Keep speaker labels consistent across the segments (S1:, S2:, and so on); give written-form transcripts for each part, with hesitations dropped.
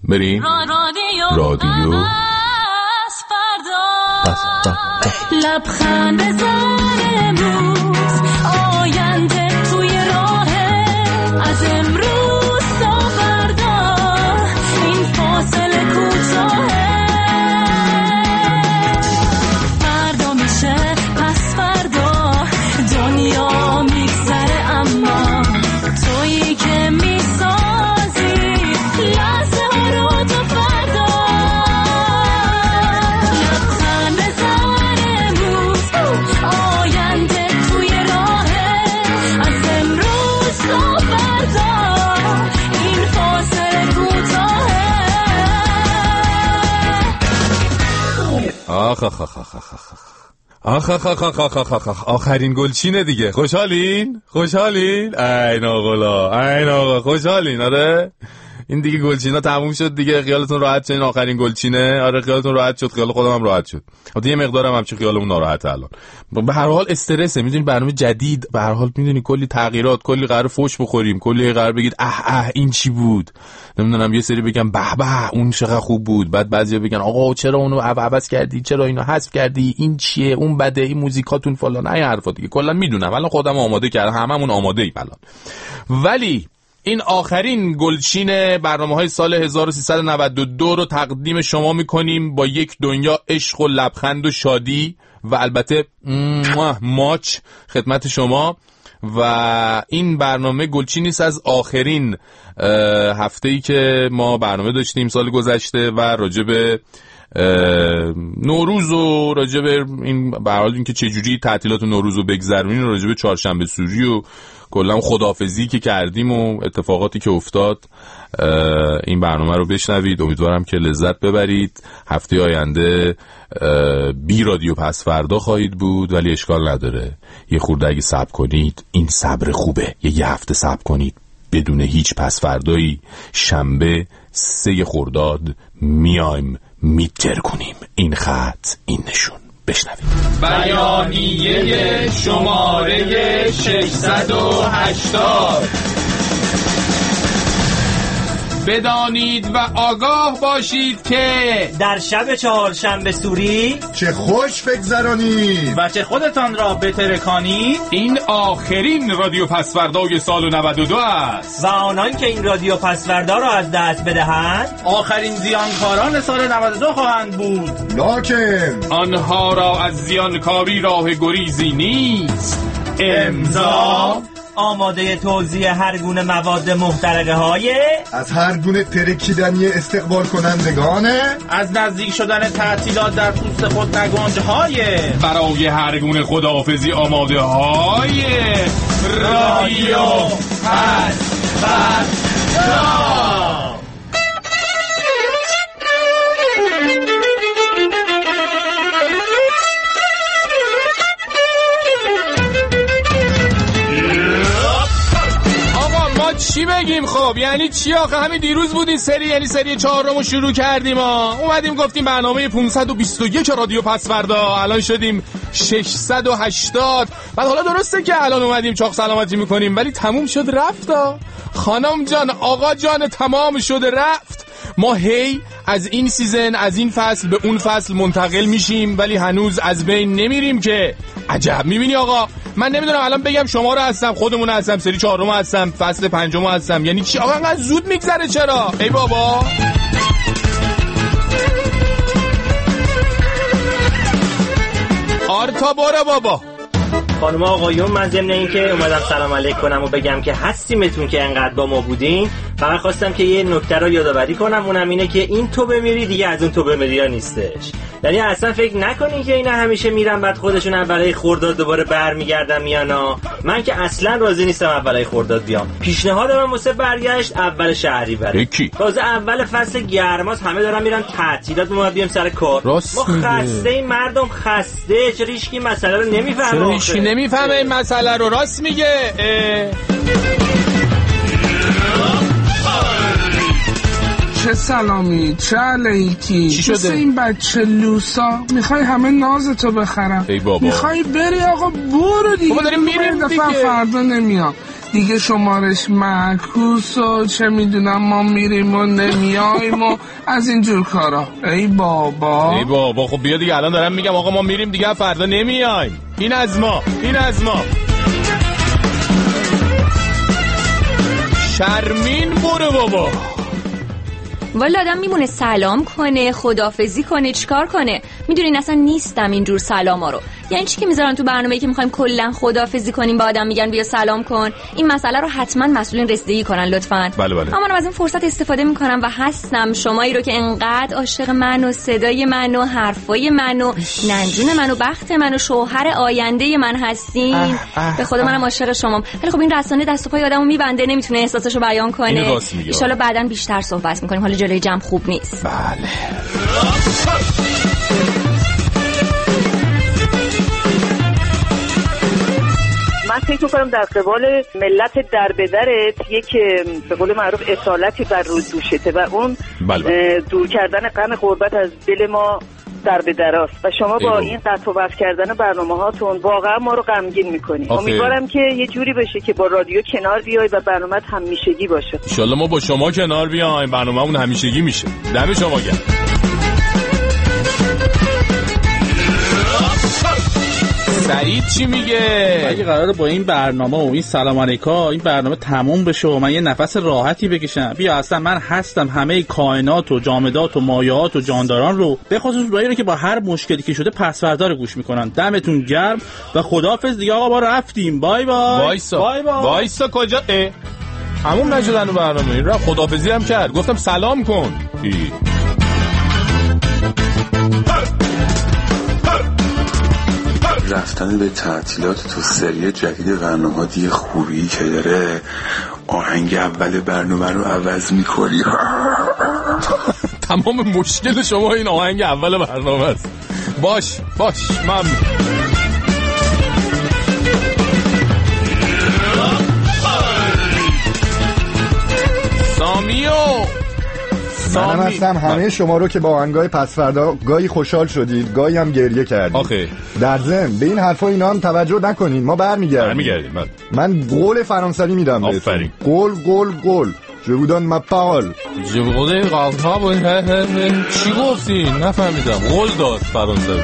S1: بریم رادیو
S2: لبخند امروز آینده توی راه از امروز تا فردا این فاصله کوتاهه فردا میشه پس فردا دنیا میگذره اما تویی که میسازی لحظه ها رو تا فردا آینده توی راهه از امروز تا فردا این فاصله کوتاهه
S1: آخرین گلچینه دیگه. خوشحالین؟ این آقا خوشحالین؟ آره این دیگه گلچینا تموم شد دیگه. خیالتون راحت شد این آخرین گلچینه؟ آره خیالتون راحت شد. خیال خودم هم راحت شد. البته یه مقدارم همچین خیالمون ناراحته الان. به هر حال استرسه. میدونی برنامه جدید، به هر حال میدونی کلی تغییرات، کلی قرار فوش بخوریم، کلی قرار بگید این چی بود، نمیدونم یه سری بگم به اون چقدر خوب بود، بعد بعضیا بگن آقا چرا اونو عوض کردی، چرا اینو حذف کردی، این چیه، اون بده، این موزیکاتون فلان، این حرفا دیگه. کلا میدونم الان خودم آماده کردم، هممون آماده ایم الان. ولی این آخرین گلچین برنامه‌های سال 1392 رو تقدیم شما می‌کنیم با یک دنیا عشق و لبخند و شادی و البته ماچ خدمت شما. و این برنامه گلچینی است از آخرین هفته‌ای که ما برنامه داشتیم سال گذشته و راجع به نوروز و راجع به این به حال اینکه چه جوری تعطیلات نوروز رو بگذرونیم، راجع به چهارشنبه سوری و کلا خداحافظی که کردیم و اتفاقاتی که افتاد این برنامه رو بشنوید. امیدوارم که لذت ببرید. هفته آینده بی رادیو پس فردا خواهید بود، ولی اشکال نداره، یه خورده اگه صبر کنید این صبر خوبه. یه هفته صبر کنید بدون هیچ پس فردایی، شنبه 3 خرداد میایم میتر کنیم. این خط، این نشون. بشنوید.
S3: بیانیه شماره 680. بدانید و آگاه باشید که
S4: در شب چهارشنبه سوری
S5: چه خوش بگذرانید
S4: و چه خودتان را بترکانید.
S3: این آخرین رادیو پسوردای سال 92 است
S4: و آنان که این رادیو پسوردا را از دست بدهند
S3: آخرین زیانکاران سال 92 خواهند بود.
S5: لکن
S3: آنها را از زیانکاری راه گریزی نیست. امضا
S4: آماده توزیع هر گونه مواد محترقه های
S5: از هر گونه ترکیدنی استقبال کنندگانه
S3: از نزدیک شدن تعطیلات در پوست خود نگنجهای برای هر گونه خداحافظی آماده های رادیو پسوردا.
S1: چی بگیم خب؟ یعنی چی آخه؟ همین دیروز بود این سری، یعنی سری 4 رو شروع کردیم اومدیم گفتیم برنامه 521 رادیو پسوردا، الان شدیم 680. بعد حالا درسته که الان اومدیم چاق سلامتی میکنیم ولی تموم شد رفت خانم جان، آقا جان، تمام شد رفت. ما هی از این سیزن، از این فصل به اون فصل منتقل میشیم ولی هنوز از بین نمیریم که عجب. میبینی آقا، من نمیدونم الان بگم شما رو هستم، خودمون هستم، سری 4 هستم، فصل 5 هستم، یعنی چی آقا انقدر زود میگذره چرا؟ ای بابا آرتا برو بابا.
S4: خانم آقایون، من ضمن این که اومدم سلام علیک کنم و بگم که هستیمتون که انقدر با ما بودین، فقط خواستم که یه نکته رو یادآوری کنم، اونم اینه که این تو بمیری دیگه از اون تو بمیری ها نیستش. یعنی اصلا فکر نکنین که اینا همیشه میرن بعد خودشون اولای خرداد دوباره برمیگردن میانا. من که اصلا راضی نیستم اولای خرداد بیام. پیشنهاد من واسه برگشت اول شهریور. تازه اول فصل گرماست، همه دارن میرن تعطیلات، ما بیام سر کار. ما خسته این مردم خسته. چرا هیچ کی مسئله رو نمیفهمه؟
S1: چرا هیچ کی نمیفهمه این مسئله رو؟ راست میگه.
S6: چه سلامی، چه علیکی، چه این بچه لوسا میخوای همه نازتو بخرم، میخوای بری آقا برو دیگه.
S1: ما داریم میریم دیگه،
S6: فردا نمیام. دیگه شمارش معکوس و چه میدونم ما میریم و نمیاییم و از اینجور کارا. ای بابا
S1: خب بیا دیگه، الان دارم میگم آقا ما میریم دیگه، فردا نمیایم. این از ما شرمین برو بابا.
S7: والا آدم میمونه سلام کنه، خداحافظی کنه، چیکار کنه؟ میدونین اصلا نیستم اینجور سلاما رو. یعنی چی که میذارن تو برنامه‌ای که میخوایم کلا خداحافظی کنیم با آدم میگن بیا سلام کن؟ این مسئله رو حتما مسئولین رسیدگی کنن لطفاً.
S1: بله.
S7: اما من از این فرصت استفاده میکنم و هستم شمایی رو که انقدر عاشق من و صدای من و حرفای من و ننجون من و بخت من و شوهر آینده من هستین. به خدا منم عاشق شمام. ولی خب این رسانه دست و پای آدمو میبنده، نمیتونه احساسشو بیان کنه. ان شاءالله بعداً بیشتر صحبت میکنیم. حالا جلوی جمع خوب نیست.
S1: بله.
S8: من فکر می‌کنم در قبال ملت دربدرت یک به قول معروف اصالتی بر روز دوشته و اون دور کردن غم غربت از دل ما دربدراست و شما با این قطع و وصل کردن برنامه‌هاتون واقعا ما رو غمگین می‌کنید. امیدوارم که یه جوری بشه که با رادیو کنار بیای و برنامه‌ت همیشگی باشه.
S1: ان شاءالله ما با شما کنار بیایم، برنامه‌مون همیشگی میشه. دم شما گرم. سعید چی میگه؟
S9: اگه قراره با این برنامه و این سلام علیکا این برنامه تموم بشه و من یه نفس راحتی بکشم، بیا اصلا من هستم همه کائنات و جامدات و مایعات و جانداران رو، به خصوص برای که با هر مشکلی که شده پسوردا رو گوش میکنن. دمتون گرم و خداحافظ دیگه آقا، ما رفتیم. بای بای.
S1: وایسا کجا؟ همون نشدن و برنامه این را خداحافظی هم کرد، گفتم سلام کن.
S10: رفتن به تعطیلات تو سری جدید برنامه دیگه خوبی که داره آهنگ اول برنامه رو عوض میکنی.
S1: تمام مشکل شما این آهنگ اول برنامه است. باش من
S5: منم هستم. همه شما رو که با آهنگای پسفردا گاهی خوشحال شدید، گاهی هم گریه کردید.
S1: آخه
S5: در ضمن به این حرفا اینا هم توجه نکنید، ما برمیگردیم. من قول فرانسوی میدم بهتون. قول Je vous donne ma parole.
S1: Je vous donne چی گفتی؟ نفهمیدم. قول داد فرانسوی.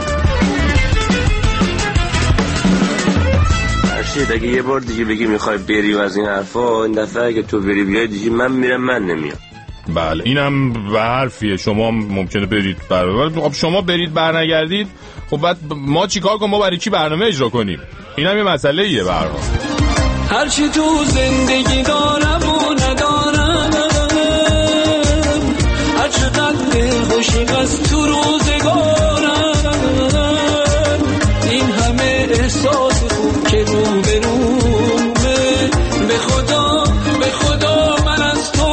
S11: ارشد اگه یه بار دیگه بگی میخوای بری و از این حرفا، این دفعه اگه تو بری بیای دیگه من میرم، من نمیام.
S1: بله اینم به حرفیه. شما ممکنه برید خب شما برید برنگردید، خب بعد ما چیکار کنیم؟ ما برای چی برنامه اجرا کنیم؟ اینم یه مسئله ایه. به هر حال
S2: هرچی تو زندگی دارم و ندارم، هر چقدر دلخوشی از تو روزگارم، این همه احساس خوب که رو به رومه، به خدا من از تو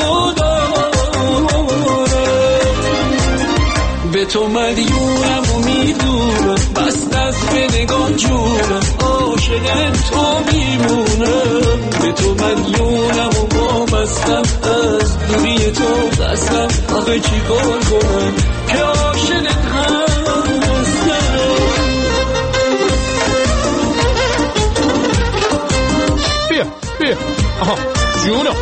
S2: به تو مدیونم و میدونم، بست از به نگاه جونم، عاشق تو میمونم، به تو مدیونم و وابستم، از دوری تو دستم، آخه چی کار کنم که عاشقت هستم.
S1: بیا آها جونم.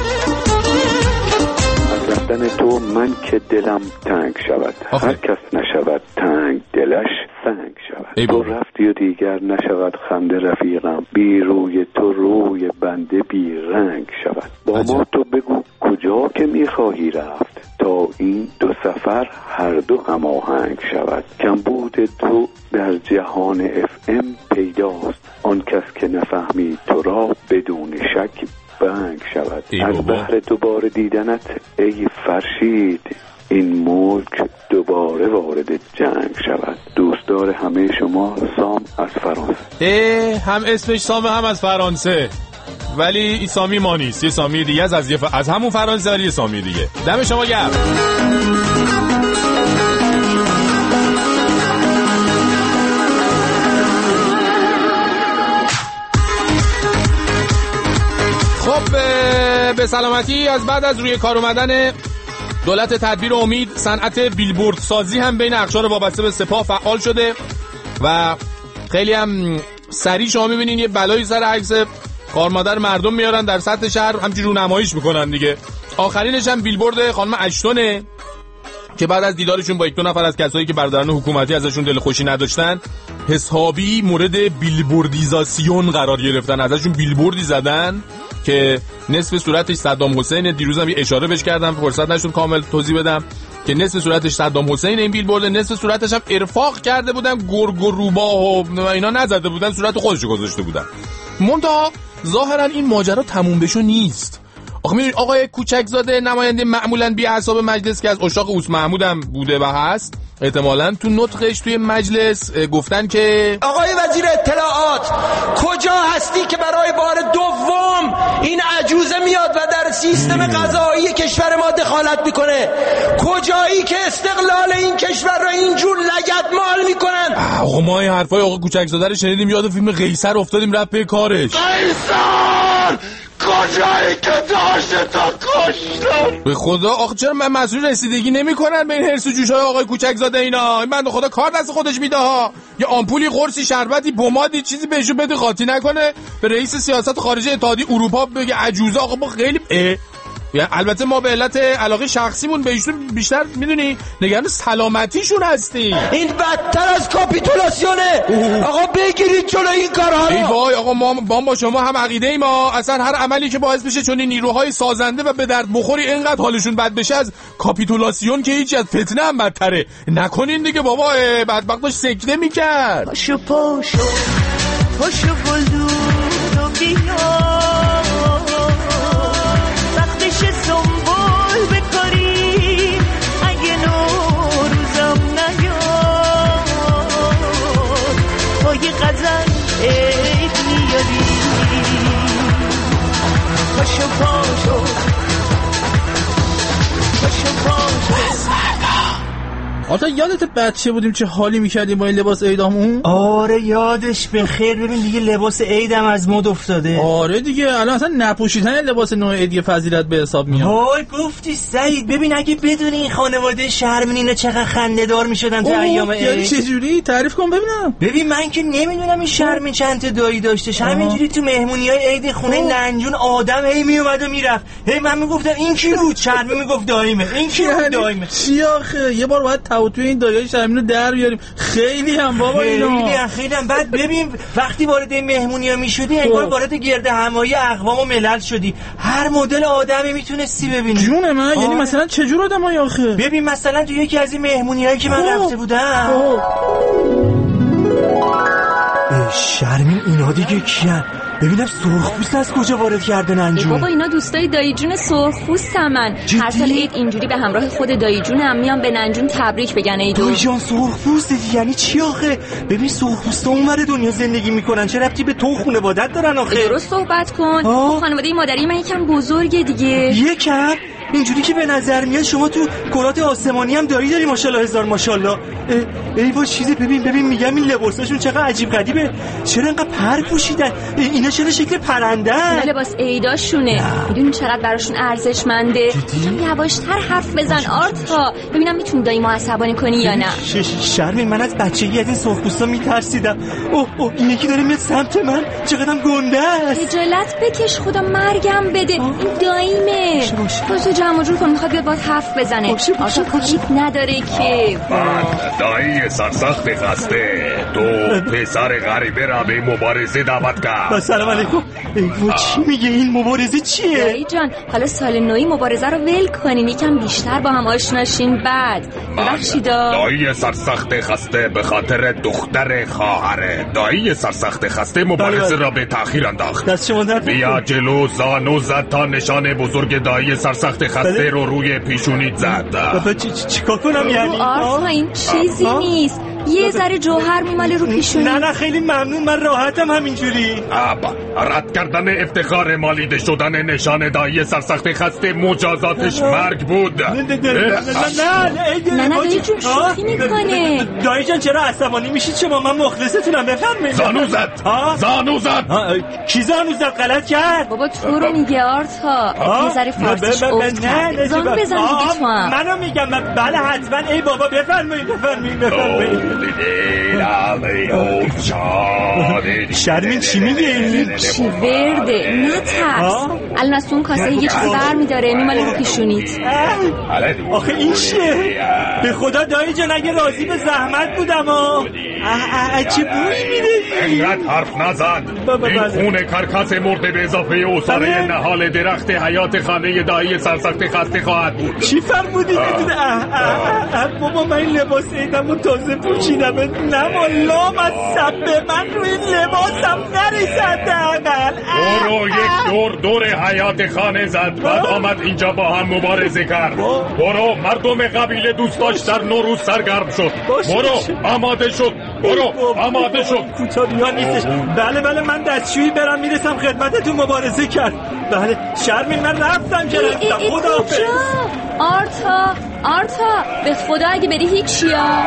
S10: رفتن تو من که دلم تنگ شود، هر کس نشود تنگ دلش سنگ شود. تو رفتی و دیگر نشود خنده رفیقم، بی روی تو روی بنده بی رنگ شود. با ما تو بگو کجا که میخواهی رفت، تا این دو سفر هر دو هماهنگ شود. کمبود تو در جهان FM پیداست، آن کس که نفهمی تو را بدون شک بنگ شود. از بحر دوباره دیدنت ای فرشید، این ملک دوباره وارد جنگ شود. دوستدار همه شما، سام از فرانسه.
S1: هم اسمش سامه هم از فرانسه، ولی این سامی ما نیست، یه سامی دیگه از همون فرانسه، ولی یه سامی دیگه. دم شما گرم. خب به سلامتی. از بعد از روی کار اومدن دولت تدبیر امید، صنعت بیلبورد سازی هم بین اقشار وابسته به سپاه فعال شده و خیلی هم سریع شما میبینین یه بلایی سر عکس کار مادر مردم میارن در سطح شهر همچین رونماییش میکنن دیگه. آخرینش هم بیلبورد خانم اشتونه که بعد از دیدارشون با 1-2 نفر از کسایی که برادران حکومتی ازشون دلخوشی نداشتن حسابی مورد بیلبوردیزاسیون قرار گرفتن. ازشون بیلبوردی زدن که نصف صورتش صدام حسین. دیروزم یه اشاره بهش کردم فرصت نشد کامل توضیح بدم که نصف صورتش صدام حسین این بیلبورد، نصف صورتش هم ارفاق کرده بودن گرگ و روباه و اینا نزده بودن، صورت خودشو گذاشته بودن. منتها ظاهرا این ماجرا تموم بشو نیست. آخه میدونی آقای کوچکزاده نماینده معمولاً بی اعصاب مجلس که از عشاق اوس محمود هم بوده و هست، احتمالاً تو نطقش توی مجلس گفتن که
S12: آقای وزیر اطلاعات کجا هستی که برای بار دوم این عجوزه میاد و در سیستم قضایی کشور ما دخالت میکنه؟ کجایی که استقلال این کشور رو اینجور لگدمال میکنن؟
S1: آقا ما این حرفای آقا کوچکزاده رو شنیدیم یاد فیلم قیصر افتادیم رفت به کارش.
S12: قیصر کجایی که داشته تا کشتم؟
S1: به خدا آخه چرا من مسئول رسیدگی نمی‌کنن به این هرس و جوش‌های آقای کوچکزاده اینا؟ این بنده خدا کار دست خودش میده ها. یه آمپولی، قرصی، شربتی، پمادی چیزی بهشون بده قاطی نکنه. به رئیس سیاست خارجه اتحادیه اروپا بگه عجوزه. آقا ما خیلی یا البته ما به علت علاقه شخصیمون بهشون بیشتر میدونی نگران سلامتیشون هستیم.
S12: این بدتر از کاپیتولاسیونه. آقا بگیرید جلو این کارها رو.
S1: ای وای آقا ما با شما هم عقیده ایم. اصلا هر عملی که باعث بشه چون نیروهای سازنده و به درد بخوری اینقدر حالشون بد بشه از کاپیتولاسیون که هیچ، از فتنه هم بدتره. نکنین دیگه بابا. بدبخت داشت سکته میکرد.
S2: پاشو گلدون و بیا سنبول بکاری اگه نوروزم نیاد با یه غزل عید میاری. پاشو
S9: آتا یادت بچه بودیم چه حالی میکردیم با این لباس عیدامون؟
S4: آره یادش بخیر. ببین دیگه لباس عیدم از مد افتاده.
S9: آره دیگه الان اصلا نپوشیدن لباس نوع عیدی فضیلت به حساب میاد.
S4: وای گفتی سعید. ببین اگه بدون این خانواده شرمینینا چقدر خنده‌دار میشدن تا ایام عید.
S9: یعنی چه جوری؟ تعریف کن ببینم.
S4: ببین من که نمیدونم این شرمین چند تا دایی داشته. همینجوری تو مهمونیای عید خونه ننجون آدم هی میومد و میرفت. هی من میگفتم این کی بود؟ شرمین میگفت داییمه. این کی بود؟ داییمه.
S9: چی آخه یه بار باید توی این دایای شرمینو در بیاریم. خیلی هم بابا اینا
S4: خیلی هم. بعد ببین وقتی وارد مهمونی‌ها میشدی انگار وارد گرد همایی اقوام و ملل شدی. هر مدل آدمی میتونستی ببینی.
S9: جون من یعنی مثلا چه جور آدمایی آخه؟
S4: ببین مثلا تو یکی از این مهمونی‌هایی که من رفته بودم شرمین اینا دیگه کیان؟ ببینم سرخپوست از کجا وارد کردن انجام.
S7: بابا اینا دوستای دایی جون سرخپوست همن. هر سال عید اینجوری به همراه خود دایی جون هم میان به ننجون تبریک بگن عیدو.
S4: دایی جان سرخپوست یعنی چی آخه؟ ببین سرخپوستا اونور دنیا زندگی میکنن چه ربطی به تو خانواده‌ات دارن آخه؟
S7: درست صحبت کن. خانواده مادری من یکم بزرگه دیگه.
S4: یکم؟ اینجوری که به نظر میاد شما تو کرات آسمانی هم دایی داری ماشاءالله هزار ماشاءالله. ای وای چیزی ببین میگم این لباساشون چقدر عجیب غریبه. چرا انقدر پر پوشیدن؟ اینا چرا شکل پرنده؟
S7: اینا لباس عیداشونه. میدونی چقدر براشون ارزشمنده؟ یواشتر حرف بزن آرتا ببینم میتونی دایی ما عصبانی کنی یا نه.
S4: شرمین من از بچگی از این سرخپوستا میترسیدم. اوه این یکی داره میاد سمت من. چقدرم گنده است.
S7: خجالت بکش خدا مرگم بده. این داییمه. تو جمع جور کن میخواد بیاد باید حرف بزنه. آرتا کاریت نداره که.
S13: دایی سرسخت خسته تو پسر غریبه را به مبارزه دعوت کرد.
S4: سلام علیکم. چی میگه این مبارزه چیه؟
S7: دایی جان حالا سال نوی مبارزه رو ول کنیم یکم بیشتر با هم آشناشین. بعد ببخشیدا
S13: دایی سرسخت خسته به خاطر دختر خواهره. دایی سرسخت خسته مبارزه را به تأخیر انداخت.
S4: دست شما درد
S13: بیا جلو زانو زد تا نشان بزرگ دایی سرسخت خسته رو روی پیشونیت زد.
S4: چیکار کنم یعنی؟
S7: آرتا این چیزی نیست. یه ذره جوهر میماله رو پیشونی.
S4: نه خیلی ممنون من راحتم همینجوری.
S13: رد کردن افتخار مالیده شدن نشان دایی سرسخت خسته مجازاتش مرگ بود.
S7: نه دایی جون شوخی میکنه.
S4: دایی جان چرا عصبانی میشید شما؟ من مخلصتونم بفرمایید.
S13: زانو زد
S4: کی زانو زد؟ غلط کرد.
S7: بابا تو رو میگه آرتا. یه ذره فارسیش افتاده. کرده. زانو بزن دیگه تو هم.
S4: منو میگم. بله حتما. ای بابا بفرمایید.
S14: شرمین چی میگه؟
S7: چی ورده؟ نترس. الان از اون کاسه یه چیزی برمیداره میماله رو پیشونیت.
S14: آخه این چیه؟
S4: به خدا دایی جان اگه راضی به زحمت بودم
S14: چه بویی میده؟
S13: اینقدر حرف نزد. این خون کرکس مرده به اضافه اصاره نهال درخت حیات خانه دایی سرسخت خسته خواهد بود.
S14: چی فرمودی؟ بابا من این لباس عیدمو تازه پوشیدم. نمالام از سبه من روی این لباسم نریزد.
S13: برو یک دور حیات خانه زد. بعد آمد اینجا با هم مبارزه کرد. برو مردم قبیله دوست داشت در نوروز سرگرم شد. برو آماده شد.
S14: کوتاه نیستش. بله من دستشویی برم میرسم خدمتتون مبارزه کرد. بله شرمین من رفتم گرفتم. خداحافظ.
S7: آرتا به خدا اگه بری هیچیا.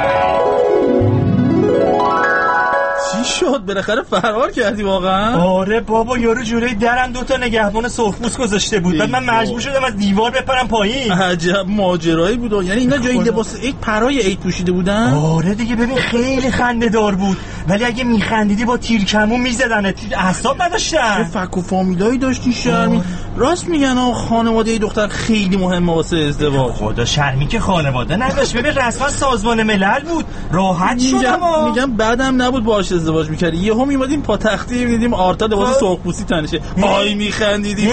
S9: چی شد؟ بالاخره فرار کردی واقعا؟
S14: آره بابا یارو جلوی درم 2 نگهبان سرخپوست گذاشته بود. بعد من مجبور شدم از دیوار بپرم پایین.
S9: عجب ماجرایی بود. یعنی اینا جای لباس عید پرای عید پوشیده بودن؟
S14: آره دیگه. ببین خیلی خنده‌دار بود ولی اگه میخندیدی با تیرکمون میزدنت. اعصاب نداشتن.
S9: چه فک و فامیلایی داشتی شرمین. راست میگن خانواده دختر خیلی مهمه واسه ازدواج.
S14: خدا شرمی که خانواده نداشت. ببین رسما سازمان ملل بود. راحت شدم.
S9: میگم بعدم نبود باهاش ازدواج می‌کردی. یهو میومدیم پا تختی می‌دیدیم آرتا لباس سرخپوستی تنشه. آی می‌خندیدی.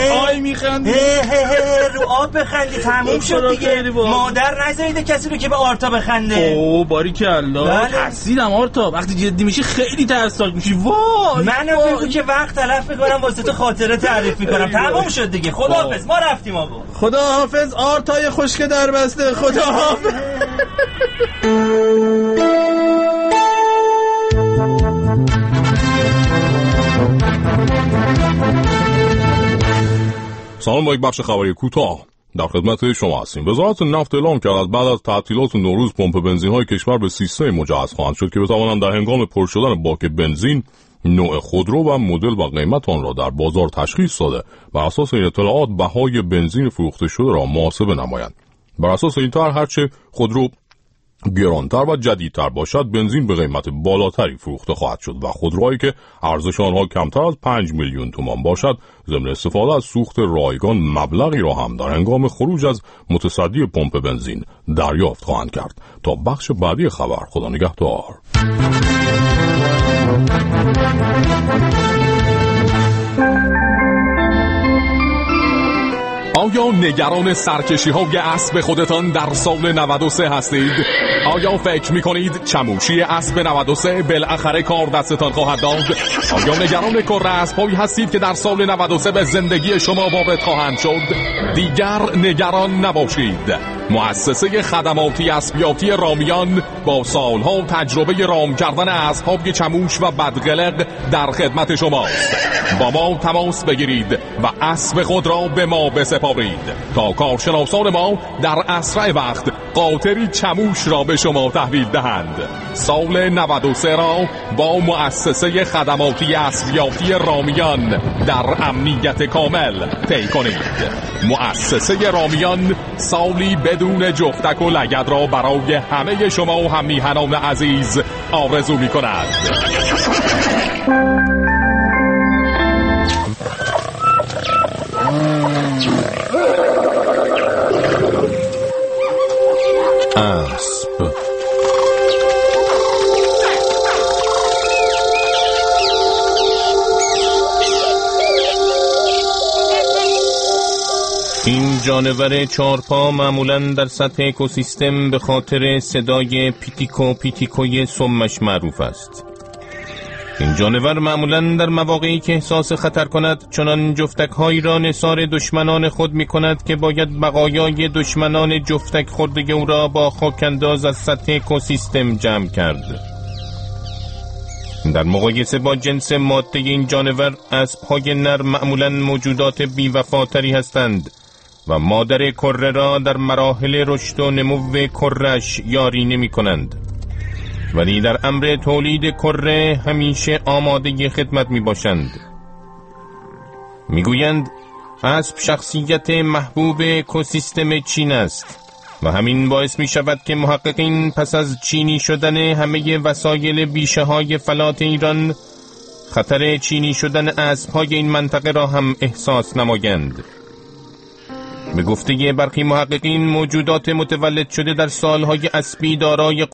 S14: رو آب بخندی. تموم شد دیگه. مادر نذارید کسی رو که به آرتا بخنده.
S9: اوه باریکلا. ترسیدم آرتا. وقتی جدی میشی خیلی ترسناک میشی. وای
S14: منو بگو که وقت تلف می‌کنم واسه تو خاطره تعریف می‌کنم. تموم شد دیگه. خداحافظ. ما رفتیم آقا.
S9: خداحافظ آرتای خشک دربسته. خداحافظ.
S15: سلام، با یک بخش خبری کوتاه در خدمت شما هستیم. وزارت نفت اعلام کرد از بعد از تعطیلات نوروز پمپ بنزین‌های کشور به سیستم مجهز خواهند شد که بتوانند در هنگام پر شدن باک بنزین نوع خودرو و مدل و قیمت آن را در بازار تشخیص داده بر اساس این اطلاعات بهای بنزین فروخته شده را محاسبه نمایند. بر اساس این طرح هرچه خودرو گرانتر و جدیدتر باشد بنزین به قیمت بالاتری فروخته خواهد شد و خودروهایی که ارزش آنها کمتر از 5 میلیون تومان باشد ضمن استفاده از سوخت رایگان مبلغی را هم در هنگام خروج از متصدی پمپ بنزین دریافت خواهند کرد. تا بخش بعدی خبر، خدا نگهدار.
S16: آیا نگران سرکشی‌های اسب خودتان در سال 93 هستید؟ آیا فکر می‌کنید چموشی اسب 93 بالاخره کار دستتان خواهد داد؟ آیا نگران کره اسب‌هایی هستید که در سال 93 به زندگی شما وارد خواهند شد؟ دیگر نگران نباشید. مؤسسه خدماتی اسبیاتی رامیان با سالها تجربه رام کردن اسب‌های چموش و بدقلق در خدمت شماست. با ما تماس بگیرید و اسب خود را به ما بسپارید تا کارشناسان ما در اسرع وقت قاطری چموش را به شما تحویل دهند. سال 93 را با مؤسسه خدماتی اسبیاتی رامیان در امنیت کامل طی کنید. مؤسسه رامیان سالی بدون جفتک و لگد را برای همه شما و هم میهنان عزیز آرزو می کند.
S15: اسب
S17: این جانور چارپا معمولاً در سطح اکوسیستم به خاطر صدای پیتیکوی سمش معروف است. این جانور معمولاً در مواقعی که احساس خطر کند چنان جفتک هایی را نثار دشمنان خود می کند که باید بقایای دشمنان جفتک خورده او را با خاک‌انداز از سطح اکوسیستم جمع کرد. در مقایسه با جنس ماده این جانور اسب‌های نر معمولاً موجودات بی‌وفاتری هستند و مادر کره را در مراحل رشد و نمو کره‌اش یاری نمی کنند، ولی در امر تولید کره همیشه آماده خدمت می باشند. می گویند اسب شخصیت محبوب اکوسیستم چین است و همین باعث می شود که محققین پس از چینی شدن همه وسایل بیشه های فلات ایران خطر چینی شدن اسب‌های این منطقه را هم احساس نمایند. به گفته برخی محققین موجودات متولد شده در سالهای اسبی دارای